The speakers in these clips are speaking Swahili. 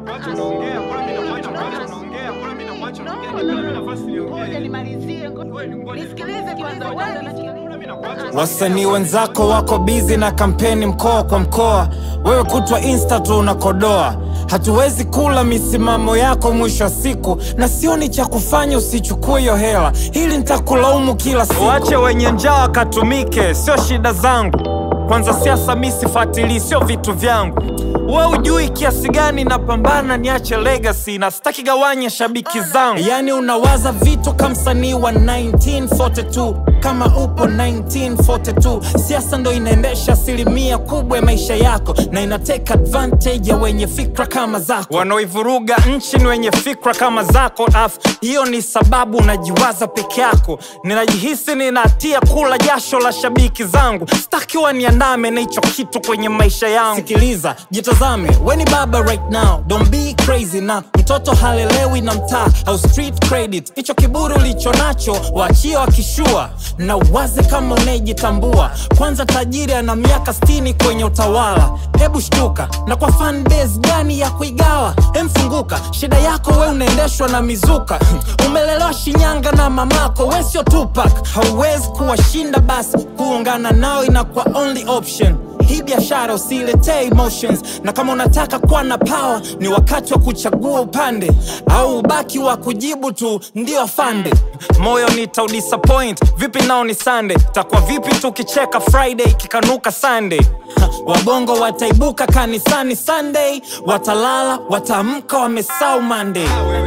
Wasanii wenzako wako busy na kampeni mkoa kwa mkoa, wewe kutwa Insta tu unakodoa. Hatuwezi kula misimamo yako mwisho wa siku, na sioni cha kufanya usichukue hiyo hela. Hili nitakulaumu kila siku. Waache wenye njaa katumike, sio shida zangu. Kwanza siasa mimi sifuatilii, sio vitu vyangu. Wewe hujui kiasi gani napambana niache legacy, na sitaki gawanya shabiki zangu. Yani unawaza vitu kama msanii wa 1942, kama upo 1942. Siasa ndo inaendesha asilimia kubwa ya maisha yako, na inateka advantage ya wenye fikra kama zako. Wanaoivuruga nchi ni wenye fikra kama zako. Hiyo ni sababu unajiwaza peke yako. Ninajihisi ninatia kula jasho la shabiki zangu. Sitaki waniandame na hicho kitu kwenye maisha yangu. Sikiliza, jitazame, we ni baba right now, don't be crazy na mtoto halelewi na mtaa au street credit. Hicho kiburi ulicho nacho waachie wakishua, na waze kama unajitambua. Kwanza tajiri ana miaka 60 kwenye utawala. Hebu shtuka, na kwa fan base gani ya kuigawa? Mfunguka, shida yako we unaendeshwa na mizuka. Umelelewa Shinyanga na mamako, we sio Tupac. Hauwezi kuwashinda, basi kuungana nao inakuwa only option. Hii biashara usiletee emotions, na kama unataka kuwa na power ni wakati wa kuchagua upande, au ubaki wa kujibu tu ndio afande. Moyo nitaudisappoint, vipi nao ni Sunday? Takuwa vipi tukicheka Friday kikanuka Sunday? Wabongo wataibuka kanisani Sunday, watalala wataamka wamesahau Monday.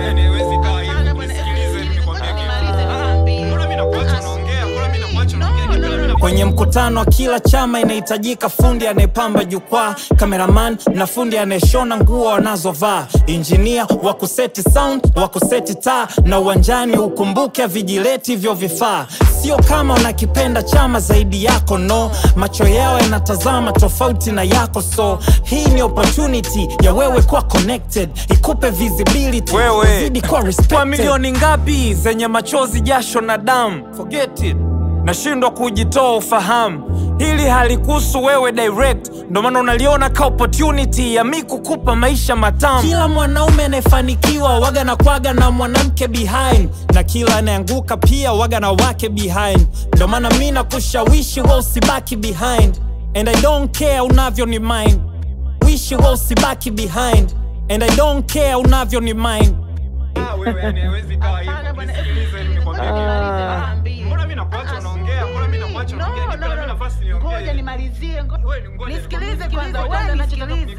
Kwenye mkutano wa kila chama inahitajika fundi anayepamba jukwaa, cameraman na fundi anayeshona nguo wanazovaa, engineer wa kuseti sound, wa kuseti taa, na uwanjani ukumbuke vijileti vyo vifaa. Sio kama unakipenda chama zaidi yako, no, macho yao yanatazama tofauti na yako. So hii ni opportunity ya wewe kuwa connected, ikupe visibility, uzidi kuwa respected. Kwa milioni ngapi zenye machozi, jasho na damu, forget it. Nashindwa kujitoa ufahamu, hili halikuhusu wewe direct, ndo maana unaliona ka opportunity ya mimi kukupa maisha matamu. Kila mwanaume anayefanikiwa waga na kwaga na mwanamke behind, na kila anaanguka pia waga na wake behind. Ndo maana mimi nakushawishi wewe usibaki behind, and I don't care unavyo ni mind. Wishi wewe usibaki behind, and I don't care unavyo ni mind. Wewe hawezi kawa hivi, nisikilize nikwambie. Mbona mimi nakuacha unaongea? Mbona mimi nakuacha unaongea? Nipe mimi nafasi niongee. Ngoja nimalizie. Nisikilize kwanza, wewe nisikilize.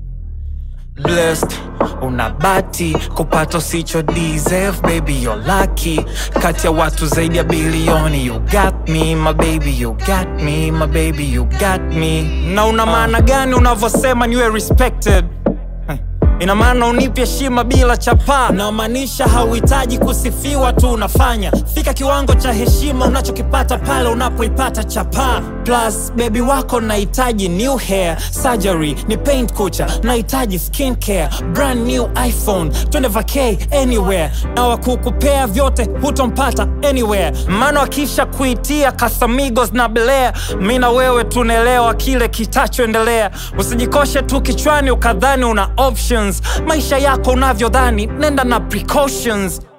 Blessed, unabati kupata usicho deserve, baby you're lucky. Kati ya watu zaidi ya bilioni, you got me my baby, you got me my baby, you got me. Na una maana gani unavosema niwe respected? Ina maana unipe heshima bila chapa. Na maanisha hauhitaji kusifiwa tu, unafanya fika kiwango cha heshima unachokipata pale unapoipata chapa. Plus baby wako nahitaji new hair, surgery ni paint kucha, nahitaji skin care, brand new iPhone, twende vacay anywhere. Na wakukupea vyote hutompata anywhere, maana wakisha kuitia Casamigos na Belair, mimi na wewe tunaelewa kile kitachoendelea. Usijikoshe tu kichwani ukadhani una options, maisha yako unavyodhani, nenda na precautions.